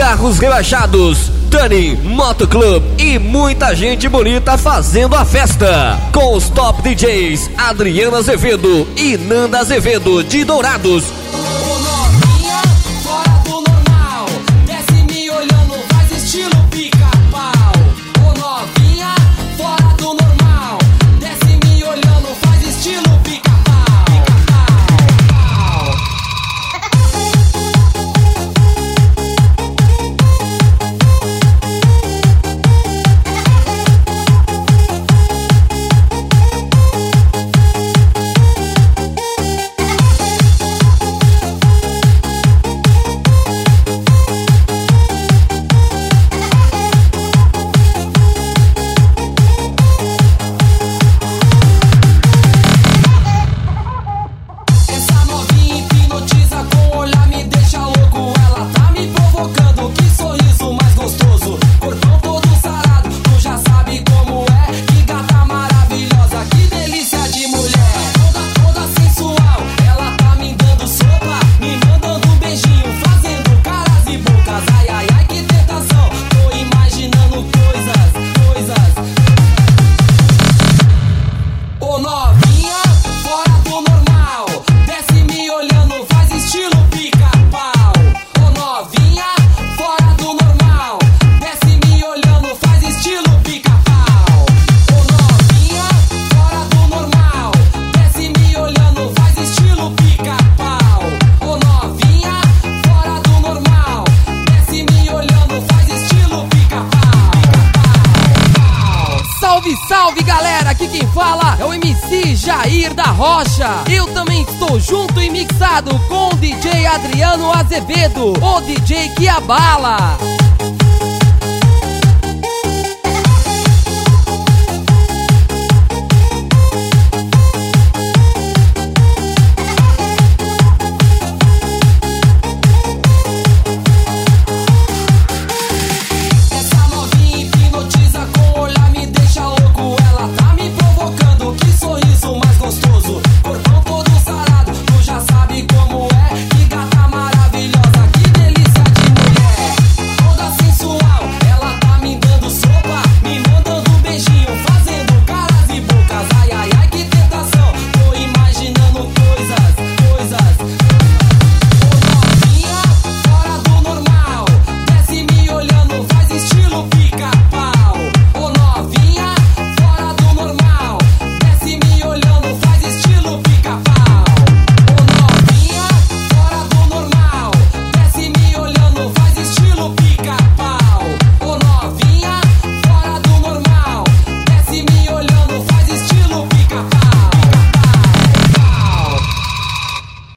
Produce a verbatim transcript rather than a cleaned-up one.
carros rebaixados, Dani Motoclub e muita gente bonita fazendo a festa. Com os top D Js Adriano Azevedo e Nanda Azevedo de Dourados. Salve galera, aqui quem fala é o M C Jair da Rocha. Eu também estou junto e mixado com o D J Adriano Azevedo, o D J que abala.